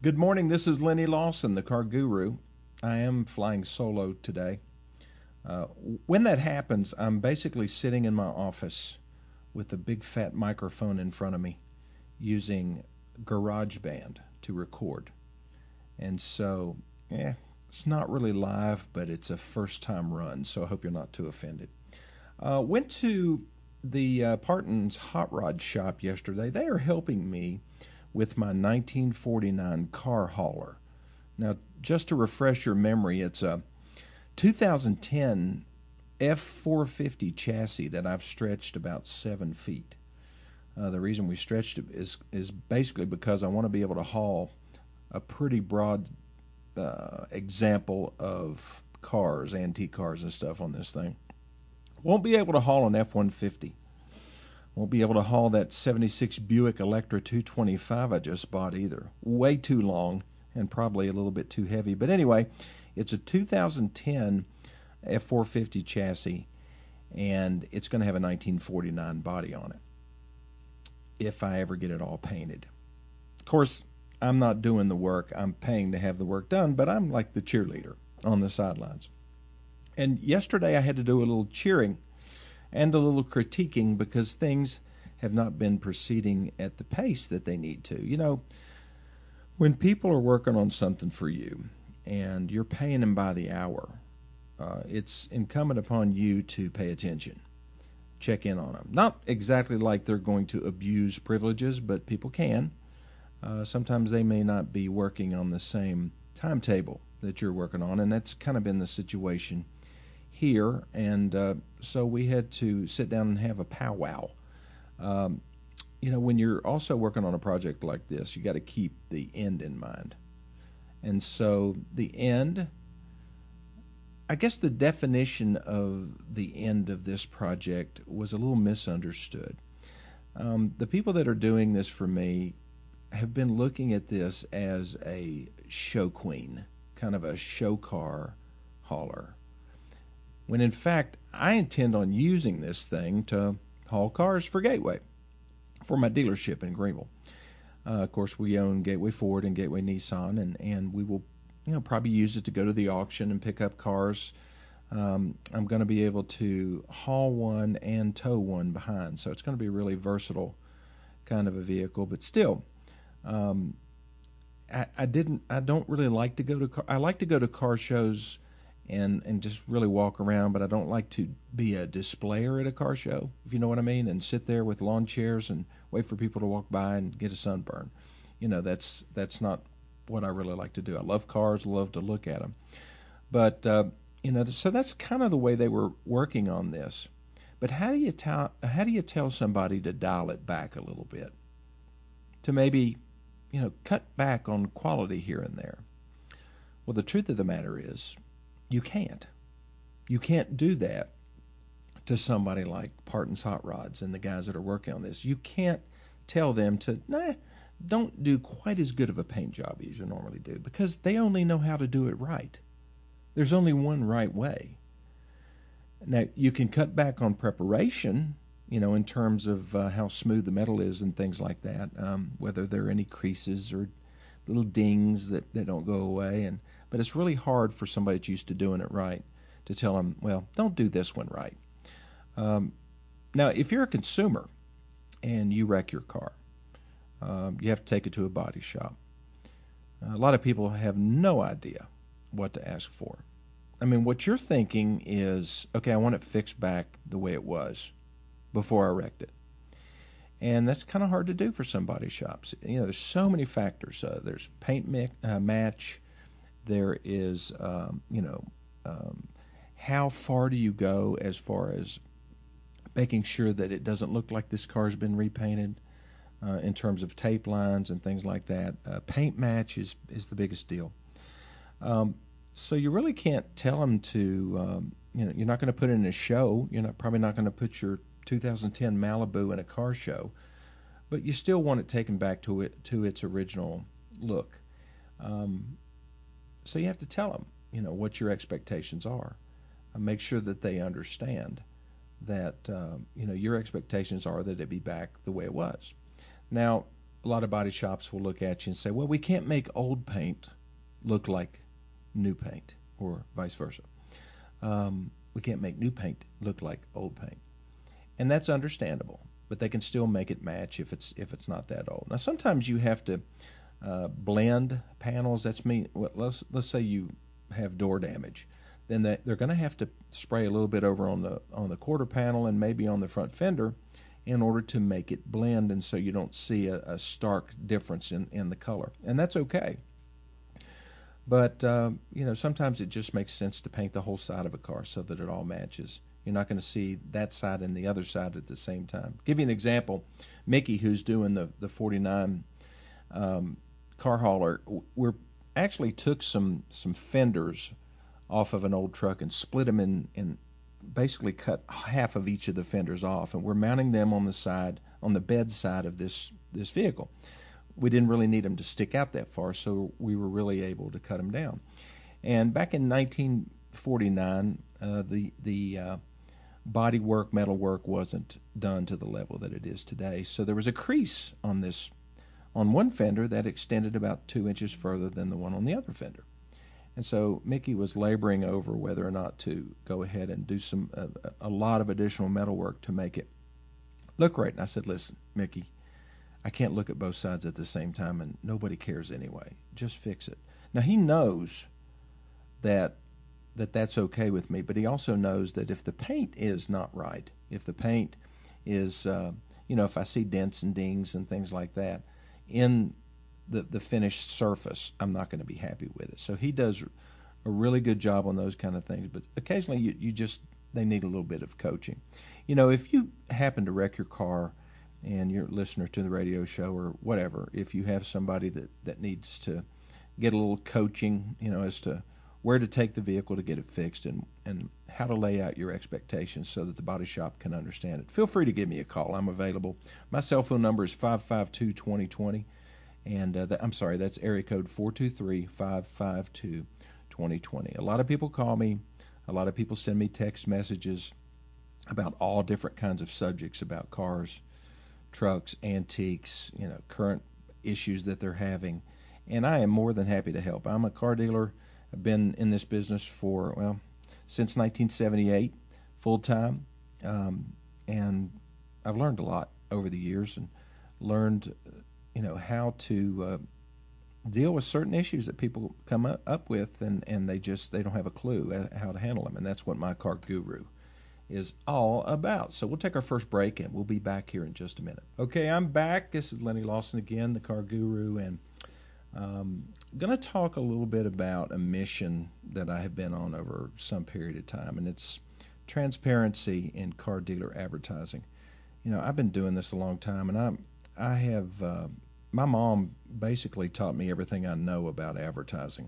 Good morning. This is Lenny Lawson, the car guru. I am flying solo today. Uh, when that happens, I'm basically sitting in my office with a big fat microphone in front of me using GarageBand to record. And so, it's not really live, but it's a first time run, so I hope you're not too offended. Went to the Parton's Hot Rod shop yesterday. They are helping me with my 1949 car hauler. Now, just to refresh your memory, it's a 2010 F450 chassis that I've stretched about 7 feet. The reason we stretched it is basically because I want to be able to haul a pretty broad example of cars, antique cars and stuff on this thing. Won't be able to haul an F-150. Won't be able to haul that 76 Buick Electra 225 I just bought either. Way too long and probably a little bit too heavy. But anyway, it's a 2010 F450 chassis, and it's going to have a 1949 body on it if I ever get it all painted. Of course, I'm not doing the work. I'm paying to have the work done, but I'm like the cheerleader on the sidelines. And yesterday I had to do a little cheering and a little critiquing because things have not been proceeding at the pace that they need to. You know, when people are working on something for you and you're paying them by the hour, it's incumbent upon you to pay attention, check in on them. Not exactly like they're going to abuse privileges, but people can. Sometimes they may not be working on the same timetable that you're working on, and that's kind of been the situation here, and so we had to sit down and have a powwow. When you're also working on a project like this, you got to keep the end in mind. And so the end, I guess the definition of the end of this project was a little misunderstood. The people that are doing this for me have been looking at this as a show queen, kind of a show car hauler, when in fact I intend on using this thing to haul cars for Gateway, for my dealership in Greenville. Of course, we own Gateway Ford and Gateway Nissan, and we will, probably use it to go to the auction and pick up cars. I'm going to be able to haul one and tow one behind, so it's going to be a really versatile kind of a vehicle. But still, I don't really like to go to I like to go to car shows and just really walk around, but I don't like to be a displayer at a car show, if you know what I mean, and sit there with lawn chairs and wait for people to walk by and get a sunburn. That's not what I really like to do. I love cars, love to look at them. But, so that's kind of the way they were working on this. But how do you tell somebody to dial it back a little bit? To maybe, cut back on quality here and there? Well, the truth of the matter is, you can't. You can't do that to somebody like Parton's Hot Rods and the guys that are working on this. You can't tell them to, don't do quite as good of a paint job as you normally do, because they only know how to do it right. There's only one right way. Now, you can cut back on preparation, in terms of how smooth the metal is and things like that, whether there are any creases or little dings that don't go away. But it's really hard for somebody that's used to doing it right to tell them, well, don't do this one right. Now, if you're a consumer and you wreck your car, you have to take it to a body shop. A lot of people have no idea what to ask for. I mean, what you're thinking is, okay, I want it fixed back the way it was before I wrecked it. And that's kind of hard to do for some body shops. There's so many factors. There's paint match. There is, how far do you go as far as making sure that it doesn't look like this car's been repainted, in terms of tape lines and things like that. Paint match is the biggest deal. So you really can't tell them to, you're not going to put it in a show. Probably not going to put your 2010 Malibu in a car show, but you still want it taken back to its original look. So you have to tell them, what your expectations are. Make sure that they understand that, your expectations are that it be back the way it was. Now, a lot of body shops will look at you and say, well, we can't make old paint look like new paint, or vice versa. We can't make new paint look like old paint. And that's understandable, but they can still make it match if it's not that old. Now, sometimes you have to blend panels. That's mean. Well, let's say you have door damage, then they're going to have to spray a little bit over on the quarter panel and maybe on the front fender in order to make it blend, and so you don't see a stark difference in the color, and that's okay. But sometimes it just makes sense to paint the whole side of a car so that it all matches. You're not going to see that side and the other side at the same time. Give you an example. Mickey, who's doing the 49 car hauler, we actually took some fenders off of an old truck and split them in basically cut half of each of the fenders off, and we're mounting them on the bed side of this vehicle. We didn't really need them to stick out that far, so we were really able to cut them down. And back in 1949, the body work, metal work wasn't done to the level that it is today. So there was a crease on one fender that extended about 2 inches further than the one on the other fender. And so Mickey was laboring over whether or not to go ahead and do a lot of additional metal work to make it look right. And I said, listen, Mickey, I can't look at both sides at the same time, and nobody cares anyway. Just fix it. Now, he knows that's okay with me, but he also knows that if the paint is not right, if the paint is, if I see dents and dings and things like that in the finished surface, I'm not going to be happy with it. So he does a really good job on those kind of things, but occasionally they need a little bit of coaching. If you happen to wreck your car and you're a listener to the radio show or whatever, if you have somebody that needs to get a little coaching, as to where to take the vehicle to get it fixed and how to lay out your expectations so that the body shop can understand it, feel free to give me a call. I'm available. My cell phone number is 552-2020, and that's area code 423-552-2020. A lot of people call me. A lot of people send me text messages about all different kinds of subjects about cars, trucks, antiques, current issues that they're having, and I am more than happy to help. I'm a car dealer. I've been in this business since 1978, full time, and I've learned a lot over the years and learned, how to deal with certain issues that people come up with, and they don't have a clue how to handle them, and that's what My Car Guru is all about. So we'll take our first break, and we'll be back here in just a minute. Okay, I'm back. This is Lenny Lawson again, the Car Guru, and going to talk a little bit about a mission that I have been on over some period of time, and it's transparency in car dealer advertising. I've been doing this a long time, and I have my mom basically taught me everything I know about advertising.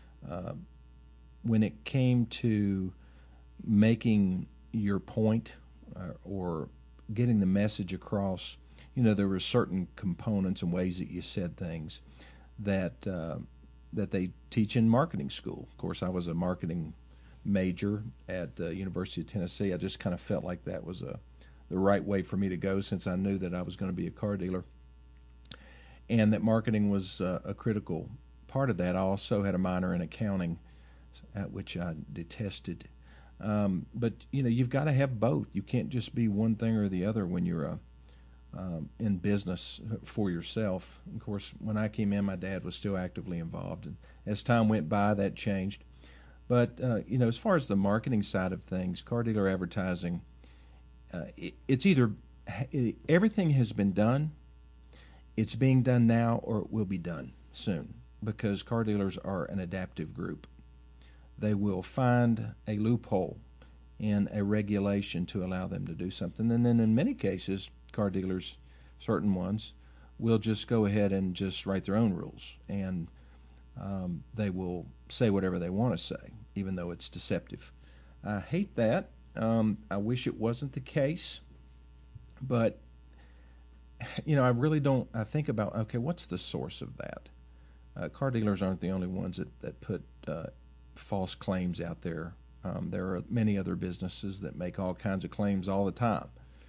When it came to making your point or getting the message across, there were certain components and ways that you said things that they teach in marketing school. Of course, I was a marketing major at University of Tennessee. I just kind of felt like that was the right way for me to go, since I knew that I was going to be a car dealer, and that marketing was a critical part of that. I also had a minor in accounting, which I detested. But you've got to have both. You can't just be one thing or the other when you're in business for yourself. Of course, when I came in, my dad was still actively involved, and as time went by, that changed. But as far as the marketing side of things, car dealer advertising, it's either everything has been done, it's being done now, or it will be done soon, because car dealers are an adaptive group. They will find a loophole in a regulation to allow them to do something, and then in many cases, car dealers, certain ones, will just go ahead and just write their own rules, and they will say whatever they want to say, even though it's deceptive. I hate that. I wish it wasn't the case, but I really don't. I think about, okay, what's the source of that? Car dealers aren't the only ones that put false claims out there. There are many other businesses that make all kinds of claims all the time.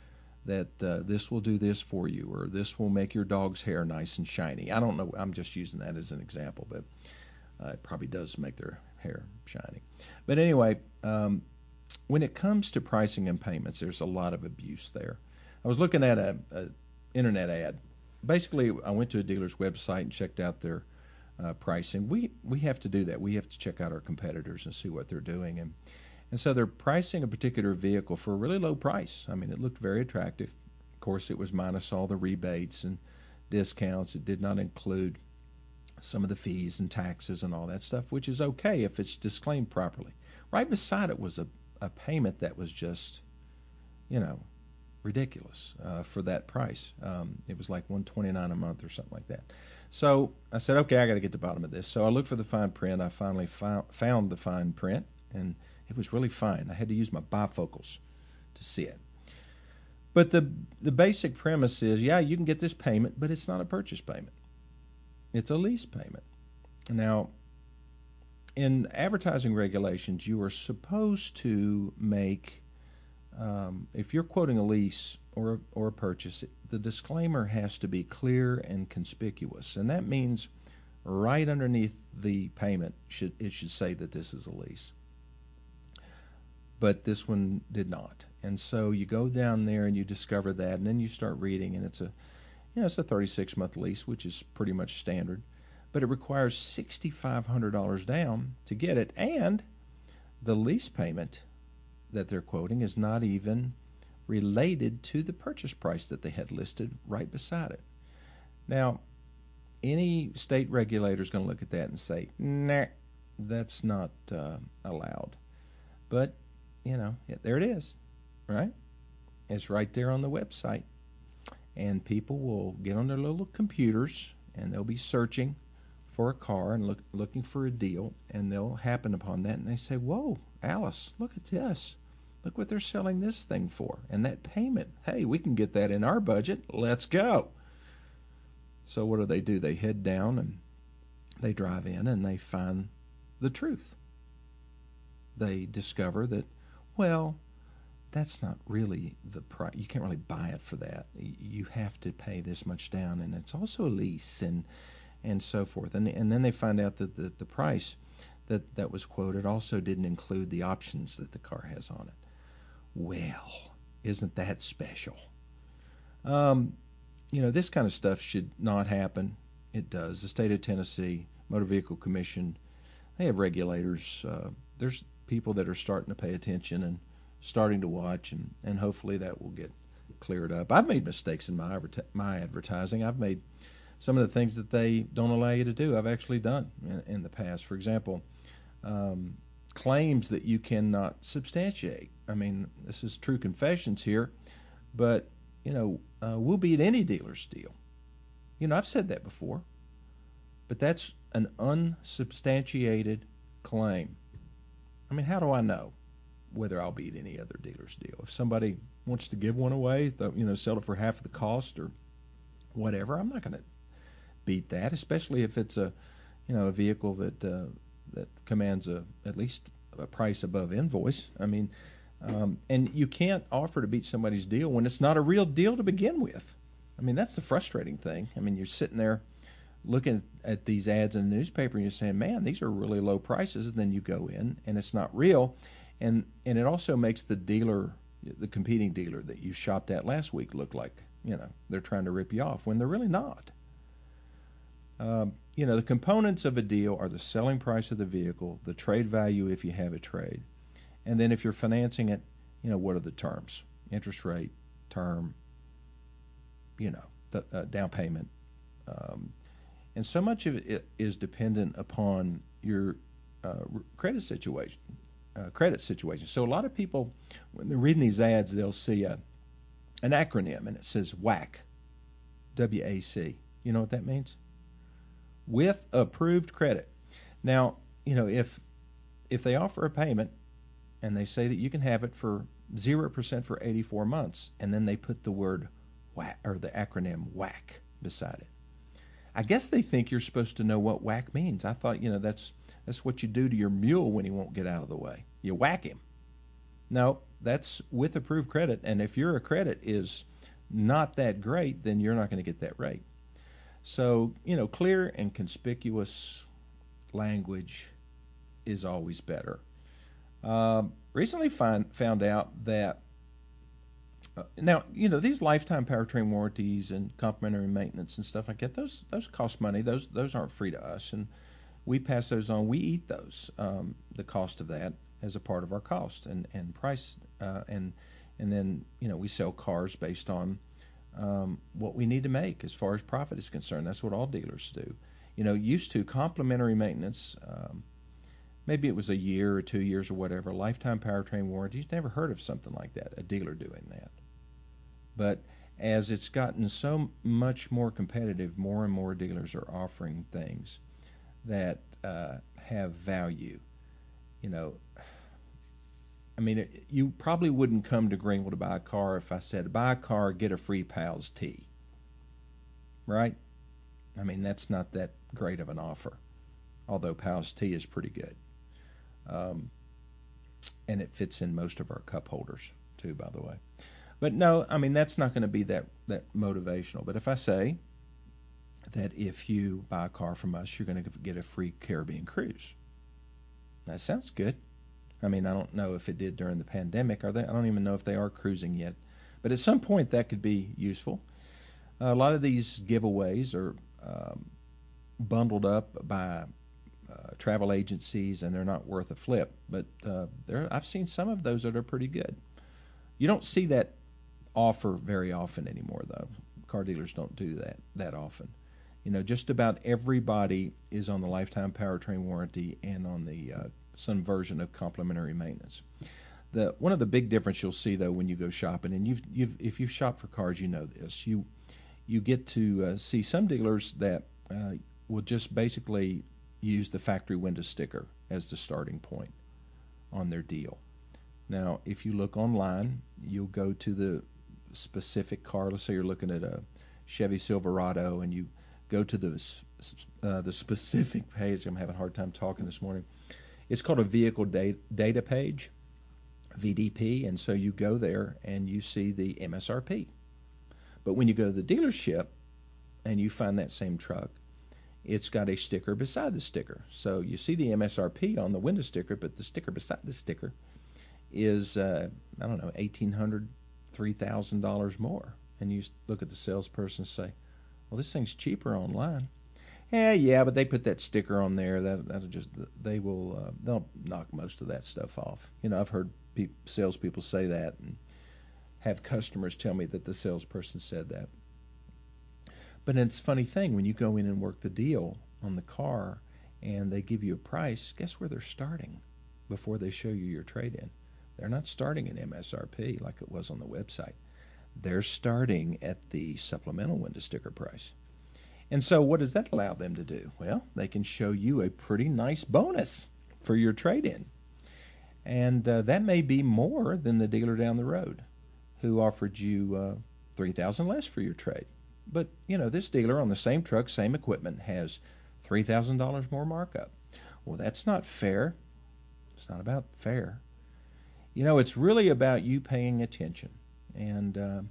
that this will do this for you, or this will make your dog's hair nice and shiny. I don't know. I'm just using that as an example, but it probably does make their hair shiny. But anyway, when it comes to pricing and payments, there's a lot of abuse there. I was looking at a internet ad. Basically, I went to a dealer's website and checked out their pricing. We have to do that. We have to check out our competitors and see what they're doing. And so they're pricing a particular vehicle for a really low price. I mean, it looked very attractive. Of course, it was minus all the rebates and discounts. It did not include some of the fees and taxes and all that stuff, which is okay if it's disclaimed properly. Right beside it was a payment that was just, ridiculous for that price. It was like $129 a month or something like that. So I said, okay, I got to get to the bottom of this. So I looked for the fine print. I finally found the fine print, and it was really fine. I had to use my bifocals to see it. But the basic premise is, yeah, you can get this payment, but it's not a purchase payment. It's a lease payment. Now, in advertising regulations, you are supposed to make, if you're quoting a lease or a purchase, the disclaimer has to be clear and conspicuous. And that means right underneath the payment, it should say that this is a lease. But this one did not. And so you go down there and you discover that, and then you start reading, and it's a 36-month lease, which is pretty much standard. But it requires $6,500 down to get it, and the lease payment that they're quoting is not even related to the purchase price that they had listed right beside it. Now, any state regulator is going to look at that and say, nah, that's not allowed. But, there it is, right? It's right there on the website. And people will get on their little computers, and they'll be searching for a car and looking for a deal, and they'll happen upon that, and they say, whoa, Alice, look at this. Look what they're selling this thing for. And that payment, hey, we can get that in our budget. Let's go. So what do? They head down, and they drive in, and they find the truth. They discover that, well, that's not really the price. You can't really buy it for that. You have to pay this much down, and it's also a lease and so forth. And then they find out that the price that was quoted also didn't include the options that the car has on it. Well, isn't that special? This kind of stuff should not happen. It does. The state of Tennessee Motor Vehicle Commission, they have regulators. There's people that are starting to pay attention and starting to watch, and hopefully that will get cleared up. I've made mistakes in my advertising. I've made some of the things that they don't allow you to do. I've actually done in the past. For example, claims that you cannot substantiate. I mean, this is true confessions here, but we'll beat any dealer's deal. I've said that before, but that's an unsubstantiated claim. I mean, how do I know whether I'll beat any other dealer's deal? If somebody wants to give one away, sell it for half of the cost or whatever, I'm not going to beat that, especially if it's a vehicle that commands at least a price above invoice. I mean, and you can't offer to beat somebody's deal when it's not a real deal to begin with. I mean, that's the frustrating thing. I mean, you're sitting there looking at these ads in the newspaper and you're saying, man, these are really low prices. And then you go in and it's not real. And it also makes the competing dealer that you shopped at last week look like, they're trying to rip you off when they're really not. The components of a deal are the selling price of the vehicle, the trade value if you have a trade, and then if you're financing it, what are the terms? Interest rate, term, the down payment. And so much of it is dependent upon your credit situation. So a lot of people, when they're reading these ads, they'll see an acronym, and it says WAC, W-A-C. You know what that means? With approved credit. Now, if they offer a payment and they say that you can have it for 0% for 84 months, and then they put the word WAC, or the acronym WAC, beside it, I guess they think you're supposed to know what WAC means. I thought, that's what you do to your mule when he won't get out of the way. You whack him. No, that's with approved credit, and if your credit is not that great, then you're not going to get that rate. So, clear and conspicuous language is always better. Recently found out that now, these lifetime powertrain warranties and complimentary maintenance and stuff like that, those cost money. Those aren't free to us, and we pass those on. We eat those, the cost of that as a part of our cost and price, and then we sell cars based on what we need to make as far as profit is concerned. That's what all dealers do. Used to complimentary maintenance. Maybe it was a year or 2 years or whatever, lifetime powertrain warranties. Never heard of something like that, a dealer doing that. But as it's gotten so much more competitive, more and more dealers are offering things that have value. You probably wouldn't come to Greenville to buy a car if I said, buy a car, get a free Pals tee. Right? That's not that great of an offer, although Pals tee is pretty good. And it fits in most of our cup holders too, by the way. But no, that's not going to be that motivational. But if I say that if you buy a car from us, you're going to get a free Caribbean cruise, that sounds good. I don't know if it did during the pandemic. I don't even know if they are cruising yet. But at some point, that could be useful. A lot of these giveaways are bundled up by travel agencies, and they're not worth a flip. But I've seen some of those that are pretty good. You don't see that offer very often anymore, though. Car dealers don't do that often. Just about everybody is on the lifetime powertrain warranty and on the some version of complimentary maintenance. One of the big difference you'll see, though, when you go shopping, and if you've shopped for cars, you know this. You get to see some dealers that will just basically use the factory window sticker as the starting point on their deal. Now, if you look online, you'll go to the specific car. Let's say you're looking at a Chevy Silverado, and you go to the specific page. I'm having a hard time talking this morning. It's called a vehicle data page, VDP, and so you go there and you see the MSRP. But when you go to the dealership and you find that same truck, it's got a sticker beside the sticker. So you see the MSRP on the window sticker, but the sticker beside the sticker is, $1,800, $3,000 more. And you look at the salesperson and say, well, this thing's cheaper online. Yeah, but they put that sticker on there. They'll knock most of that stuff off. I've heard salespeople say that and have customers tell me that the salesperson said that. But it's a funny thing, when you go in and work the deal on the car and they give you a price, guess where they're starting before they show you your trade-in? They're not starting at MSRP like it was on the website. They're starting at the supplemental window sticker price. And so what does that allow them to do? Well, they can show you a pretty nice bonus for your trade-in. And that may be more than the dealer down the road who offered you $3,000 less for your trade. But, this dealer on the same truck, same equipment, has $3,000 more markup. Well, that's not fair. It's not about fair. It's really about you paying attention and,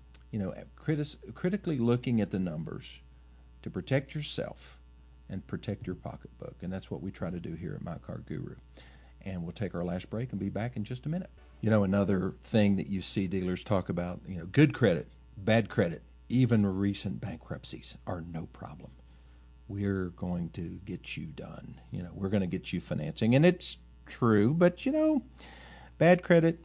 critically looking at the numbers to protect yourself and protect your pocketbook. And that's what we try to do here at My Car Guru. And we'll take our last break and be back in just a minute. Another thing that you see dealers talk about, good credit, bad credit, even recent bankruptcies are no problem. We're going to get you done. We're going to get you financing. And it's true, but, bad credit,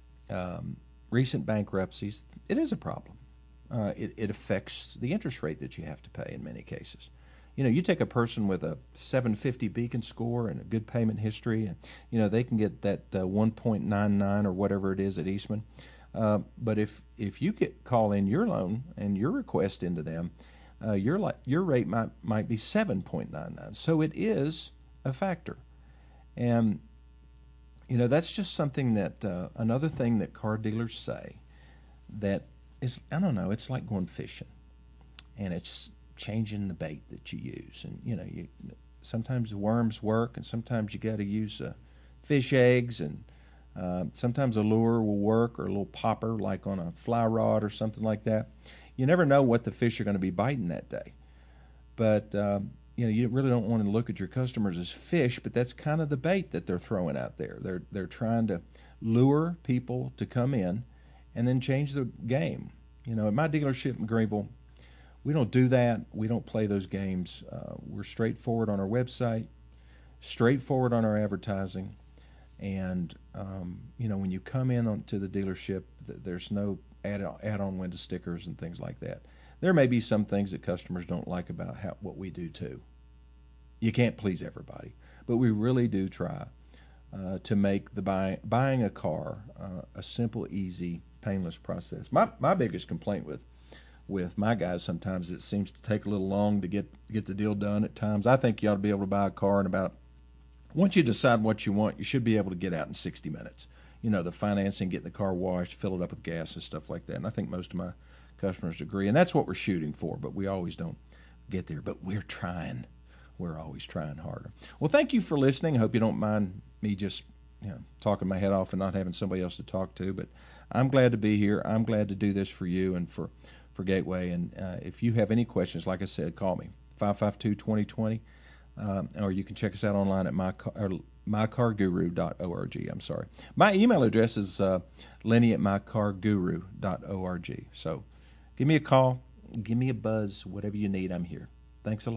recent bankruptcies, it is a problem. It affects the interest rate that you have to pay in many cases. You take a person with a 750 Beacon score and a good payment history, and, they can get that 1.99 or whatever it is at Eastman. But if you call in your loan and your request into them, your rate might be 7.99. So it is a factor. And, that's just something that, another thing that car dealers say that is, it's like going fishing. And it's changing the bait that you use. And, sometimes the worms work, and sometimes you got to use fish eggs and Sometimes a lure will work, or a little popper like on a fly rod or something like that. You never know what the fish are going to be biting that day. But you really don't want to look at your customers as fish, but that's kind of the bait that they're throwing out there. They're trying to lure people to come in and then change the game. At my dealership in Greenville, we don't do that. We don't play those games. We're straightforward on our website, straightforward on our advertising, and when you come in to the dealership, there's no add-on window stickers and things like that. There may be some things that customers don't like about what we do too. You can't please everybody, but we really do try to make the buying a car a simple, easy, painless process. My biggest complaint with my guys sometimes, it seems to take a little long to get the deal done at times. I think you ought to be able to buy a car in about, once you decide what you want, you should be able to get out in 60 minutes. The financing, getting the car washed, fill it up with gas and stuff like that. And I think most of my customers agree, and that's what we're shooting for, but we always don't get there. But we're trying. We're always trying harder. Well, thank you for listening. I hope you don't mind me just talking my head off and not having somebody else to talk to, but I'm glad to be here. I'm glad to do this for you and for Gateway. And if you have any questions, like I said, call me, 552-2020, or you can check us out online at mycarguru.org. I'm sorry. My email address is lenny@mycarguru.org. So give me a call, give me a buzz, whatever you need, I'm here. Thanks a lot.